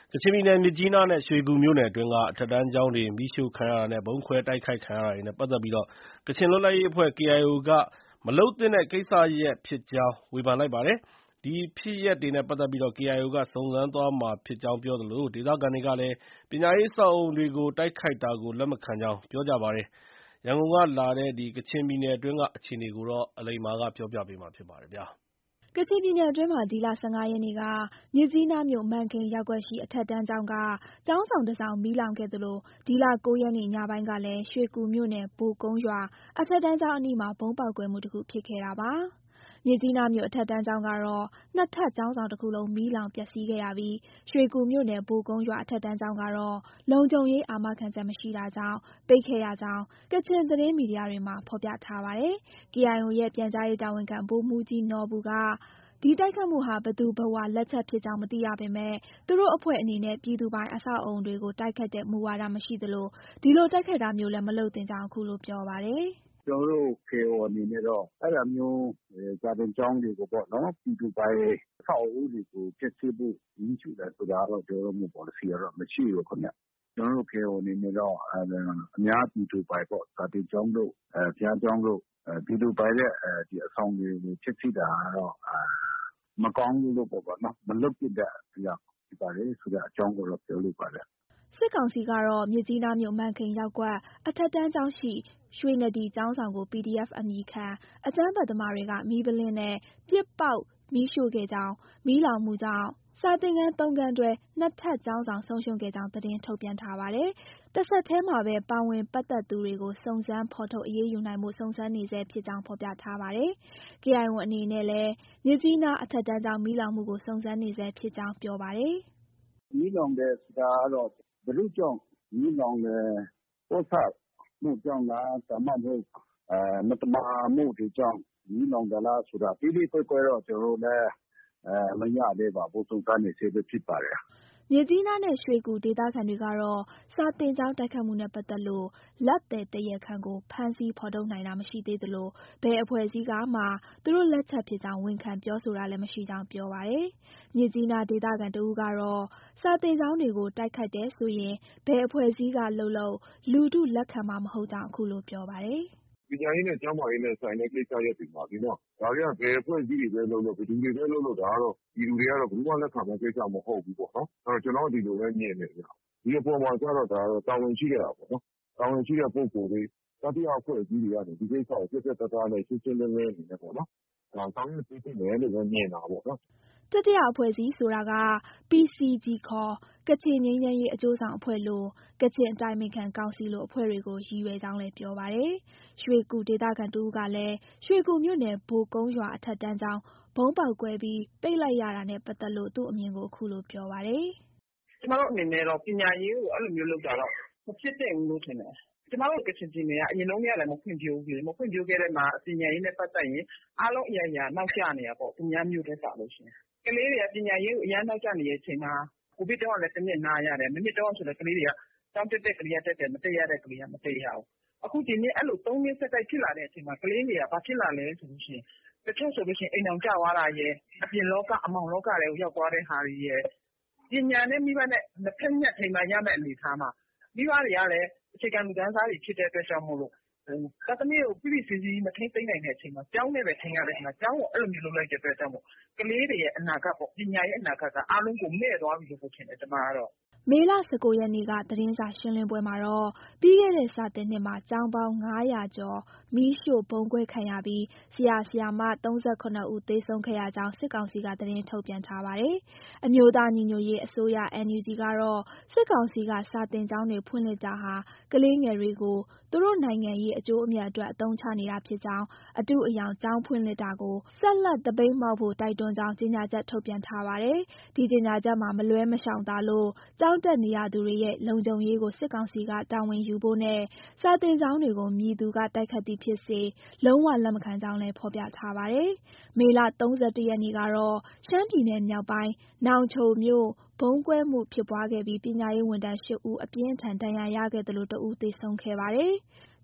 ကချင်ပြည်နယ်မြစ်ကြီးနားနဲ့ရွှေကူမြို့နယ်အတွင်းကအထက်တန်းကျောင်းတွေမီးရှို့ခံရတာနဲ့ဗုံးခွဲတိုက်ခိုက်ခံရတာတွေနဲ့ပတ်သက်ပြီးကချင်လွတ်လပ်ရေးအဖွဲ့ KIO ကမလုပ်သင့်တဲ့ကိစ္စရပ်ဖြစ်ကြောင်းဝေဖန်လိုက်ပါတယ်။ ဒီဖြစ်ရပ်တွေနဲ့ပတ်သက်ပြီး KIO ကစုံစမ်းသွားမှာဖြစ်ကြောင်းပြောသလို ဒေသခံတွေကလည်းပညာရေးအဆောက်အအုံတွေကိုတိုက်ခိုက်တာကိုလက်မခံကြောင်းပြောကြားပါတယ်။ ရန်ကုန်ကလာတဲ့ကချင်ပြည်နယ်အတွင်းကအခြေအနေကိုအလိမ္မာကပြောပြပေးမှာဖြစ်ပါတယ်။ကချင်ပြည်နယ်အတွင်းမှာဒီလ 15 ရက်နေ့ကမြစ်ကြီးနားမြို့မန်ခိန်ရပ်ကွက်ရှိအထက်တန်းကျောင်းကကျောင်းဆောင်တစ်ဆောင်မီးလောင်ခဲ့သလိုဒီလ 9 ရက်နေ့ညပိုင်းကလည်းရွှေကူမြို့နယ်ဘိုကုန်းရွာအထက်တန်းကျောင်းအနီးမှာဗုံးပေါက်ကွဲမှုတစ်ခုဖြစ်ခဲ့တာပါ။ မြစ်ကြီးနားမြို့အထက်တန်းကျောင်းကတော့နှစ်ထပ်ကျောင်းဆောင်တစ်ခုလုံးမီးလောင်ပျက်စီးခဲ့ရပြီးရွှေကူမြို့နယ်ဘိုကုန်းရွာအထက်တန်းကျောင်းကတော့လုံခြုံရေးအာမခံချက်မရှိတာကြောင့်ပိတ်ခဲ့ရကြောင်းကချင်သတင်းမီဒီယာတွေမှာဖော်ပြထားပါတယ်။ KIO ရဲ့ပြန်ကြားရေးတာဝန်ခံဗိုလ်မှူးကြီးနော်ဘူကဒီတိုက်ခိုက်မှုဟာဘယ်သူဘယ်ဝါလက်ချက်ဖြစ်ကြောင်းမသိရပေမဲ့သူတို့အဖွဲ့အနေနဲ့ပြည်သူပိုင်အဆောက်အအုံတွေကိုတိုက်ခိုက်တဲ့မူဝါဒမရှိသလိုဒီလိုတိုက်ခိုက်တာမျိုးလည်းမလုပ်သင့်ကြောင်းအခုလိုပြောပါတယ်။ "ကျနော်တို့ KIO အနေနဲ့တော့အဲဒါမျိုးစာသင်ကျောင်းတွေကိုပေါ့နော်ပြည်သူပိုင်အဆောက်အဦတွေကိုဖျက်ဆီးဖို့မီးရှို့တာဆိုတာကတော့ကျနော်တို့ပေါ်လစီကတော့မရှိဘူးခင်ဗျ။ကျနော်တို့ KIO အနေနဲ့တော့အများပြည်သူပိုင်ပေါ့စာသင်ကျောင်းတို့ဘုရားကျောင်းတို့ပြည်သူပိုင်တဲ့အဆောက်အဦတွေကိုဖျက်ဆီးတာကတော့မကောင်းဘူးလို့ပေါ့နော်မလုပ်သင့်တဲ့အရာဖြစ်ပါတယ်ဆိုတဲ့အကြောင်းကိုတော့ပြောလိုပါတယ်။ " စစ်ကောင်စီကတော့မြစ်ကြီးနားမြို့မန်ခိန်ရပ်ကွက်အထက်တန်းကျောင်းရှိရွှေနဒီကျောင်းဆောင်ကို PDF အမည်ခံအကြမ်းဖက်သမားတွေကမီးပုလင်းနဲ့ပစ်ပေါက်မီးရှို့ခဲ့ကြောင်းမီးလောင်မှုကြောင့်စာသင်ခန်း 3 ခန်းတွဲနှစ်ထပ်ကျောင်းဆောင်ဆုံးရှုံးခဲ့ကြောင်းသတင်းထုတ်ပြန်ထားပါတယ်။ တဆက်တည်းမှာပဲပါဝင်ပတ်သက်သူတွေကိုစုံစမ်းဖော်ထုတ်အရေးယူနိုင်ဖို့စုံစမ်းနေဆဲဖြစ်ကြောင်းဖော်ပြထားပါတယ်။ KIO အနေနဲ့လည်းမြစ်ကြီးနားအထက်တန်းကျောင်းမီးလောင်မှုကိုစုံစမ်းနေဆဲဖြစ်ကြောင်းပြောပါတယ်။ "မီးလောင်တယ်ဆိုတာကတော့ဘယ်သူ့ကြောင့်မီးလောင်တယ်ပေါ့ဆမှုကြောင့်လားဒါမှမဟုတ်မသမာမှုတွေကြောင့်မီးလောင်တာလားဆိုတာသီးသီးခွဲခွဲတော့ကျနော်တို့လည်းမရသေးပါဘူးစုံစမ်းနေဆဲပဲဖြစ်ပါတယ်။ " မြစ်ကြီးနားနဲ့ရွှေကူဒေသခံတွေကတော့စာသင်ကျောင်းတိုက်ခိုက်မှုနဲ့ပတ်သက်လို့လက်သည်တရားခံကိုဖမ်းဆီးဖော်ထုတ်နိုင်တာမရှိသေးသလိုဘယ်အဖွဲ့အစည်းကမှသူတို့လက်ချက်ဖြစ်ကြောင်းဝန်ခံပြောဆိုတာလည်းမရှိကြောင်းပြောပါတယ်။ မြစ်ကြီးနားဒေသခံတစ်ဦးကတော့စာသင်ကျောင်းတွေကိုတိုက်ခိုက်တယ်ဆိုရင်ဘယ်အဖွဲ့အစည်းကလုပ်လူထုလက်ခံမှာမဟုတ်ကြောင်းအခုလိုပြောပါတယ်။ "ပညာရေးနဲ့ကျန်းမာရေးနဲ့ဆိုင်တဲ့ကိစ္စရပ်တွေမှာလေနော်ဒါတွေကဘယ်အဖွဲ့အစည်းတွေပဲလုပ်လုပ်ဘယ်သူတွေပဲလုပ်လုပ်ဒါကတော့ပြည်သူတွေကတော့ဘယ်သူမှလက်ခံမယ့်ကိစ္စမဟုတ်ဘူးပေါ့နော်။ကျနော်ကဒီလိုပဲမြင်တယ်ဗျ။ဒီအပေါ်မှာကျတော့ဒါတာဝန်ရှိတဲ့ဟာပေါ့နော်။တာဝန်ရှိတဲ့ပုဂ္ဂိုလ်တွေတတိယအဖွဲ့အစည်းတွေကနေဒီကိစ္စကိုပြတ်ပြတ်သားသားနဲ့ရှင်းရှင်းလင်းလင်းအနေနဲ့ပေါ့နော်ဆောင်ရွက်ပေးသင့်တယ်လို့ပဲမြင်တာပေါ့နော်။ " တတိယအဖွဲ့အစည်းဆိုတာက PCG ခေါ်ကချင်ငြိမ်းချမ်းရေးအကျိုးဆောင်အဖွဲ့လိုကချင်အတိုင်ပင်ခံကောင်စီလိုအဖွဲ့တွေကိုရည်ရွယ်ကြောင်းလည်းပြောပါတယ်။ ရွှေကူဒေသခံတစ်ဦးကလည်းရွှေကူမြို့နယ်ဘိုကုန်းရွာအထက်တန်းကျောင်းဗုံးပေါက်ကွဲပြီးပိတ်လိုက်ရတာနဲ့ပတ်သက်လို့သူ့အမြင်ကိုအခုလိုပြောပါတယ်။ "ကျမတို့အနေနဲ့တော့ပညာရေးကိုအဲလိုမျိုးလုပ်တာတော့မဖြစ်သင့်ဘူးလို့ထင်တယ်။ကျမတို့ကချင်ပြည်နယ်ကအရင်တုန်းကလည်းမဖွံ့ဖြိုးဘူးလေ။မဖွံ့ဖြိုးခဲ့တဲ့မှာပညာရေးနဲ့ပတ်သက်ရင်အားလုံးအရာရာနောက်ကျနေတာပေါ့သူများမြို့ထက်စာလို့ရှိရင်။ကလေးတွေကပညာရေးကိုအရမ်းနောက်ကျနေတဲ့အချိန်မှာကိုဗစ်တုန်းကလည်းတစ်နှစ်နားရတယ်။မနှစ်တုန်းကဆိုလည်းကလေးတွေကကျောင်းတက်တဲ့ကလေးကတက်တယ်မတက်ရတဲ့ကလေးကမတက်ရဘူး။အခုဒီနှစ်အဲလို3နှစ်ဆက်တိုက်ဖြစ်လာတဲ့အချိန်မှာကလေးတွေကဘာဖြစ်လာလဲဆိုလို့ရှိရင်တချို့ဆိုလို့ရှိရင်အိမ်ထောင်ကျသွားတာရယ်အပြင်လောကအမှောင်လောကထဲကိုရောက်သွားတဲ့ဟာတွေရယ်ပညာနဲ့မိဘနဲ့နှစ်ဖက်ညှပ်ထိမ်းမှရမယ့်အနေအထားမှာမိဘတွေကလည်းအခြေခံလူတန်းစားတွေဖြစ်တဲ့အတွက်ကြောင့်မို့လို့သားသမီးတွေကိုဖိဖိစီးစီးမထိန်းသိမ်းနိုင်တဲ့အချိန်မှာကျောင်းနဲ့ပဲထိန်းရတဲ့အချိန်မှာကျောင်းကိုအဲလိုမျိုးလုပ်လိုက်တဲ့အတွက်ကြောင့်မို့ကလေးတွေရဲ့အနာဂတ်ပေါ့ပညာရဲ့အနာဂတ်ကအားလုံးကိုမဲ့သွားပြီလို့ထင်တယ်ကျမကတော့။ " မေလ 19 ရက်နေ့ကသတင်းစာရှင်းလင်းပွဲမှာတော့ပြီးခဲ့တဲ့စာသင်နှစ်မှာကျောင်းပေါင်း 500 ကျော်မီးရှို့ဗုံးခွဲခံရပြီးဆရာ၊ဆရာမ 37 ဦးသေဆုံးခဲ့ရကြောင်းစစ်ကောင်စီကသတင်းထုတ်ပြန်ထားပါတယ်။ အမျိုးသားညီညွတ်ရေးအစိုးရ NUG ကတော့စစ်ကောင်စီကစာသင်ကျောင်းတွေဖွင့်လှစ်တာဟာကလေးငယ်တွေကိုသူတို့နိုင်ငံရေးအကျိုးအမြတ်အတွက်အသုံးချနေတာဖြစ်ကြောင်းအတုအယောင်ကျောင်းဖွင့်လှစ်တာကိုဆက်လက်သပိတ်မှောက်ဖို့တိုက်တွန်းကြောင်းကြေညာချက်ထုတ်ပြန်ထားပါတယ်။ ဒီကြေညာချက်မှာမလွှဲမရှောင်သာလို့ကျောင်းတက်နေရသူတွေရဲ့လုံခြုံရေးကိုစစ်ကောင်စီကတာဝန်ယူဖို့နဲ့စာသင်ကျောင်းတွေကိုမည်သူကတိုက်ခိုက်သည်ဖြစ်စေလုံးဝလက်မခံကြောင်းလည်းဖော်ပြထားပါတယ်။ မေလ 31 ရက်နေ့ကတော့ရှမ်းပြည်နယ်မြောက်ပိုင်း နောင်ချိုမြို့ဗုံးကွဲမှုဖြစ်ပွားခဲ့ပြီးပညာရေးဝန်ထမ်း 8 ဦးအပြင်းအထန်ဒဏ်ရာရခဲ့သလို 1 ဦးသေဆုံးခဲ့ပါတယ်။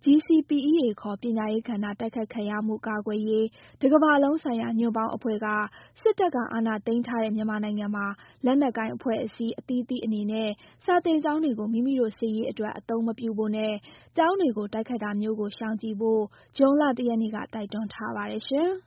GCPEA ခေါ် ပညာရေးကဏ္ဍတိုက်ခိုက်ခံရမှုကာကွယ်ရေး တကမ္ဘာလုံးဆိုင်ရာညွန့်ပေါင်းအဖွဲ့က စစ်တပ်ကအာဏာသိမ်းထားတဲ့မြန်မာနိုင်ငံမှာ လက်နက်ကိုင်အဖွဲ့အစည်းအသီးသီးအနေနဲ့ စာသင်ကျောင်းတွေကို မိမိတို့စစ်ရေးအတွက်အသုံးမပြုဖို့နဲ့ ကျောင်းတွေကိုတိုက်ခိုက်တာမျိုးကိုရှောင်ကြဉ်ဖို့ ဇွန်လ 1 ရက်နေ့က တိုက်တွန်းထားပါတယ်ရှင်။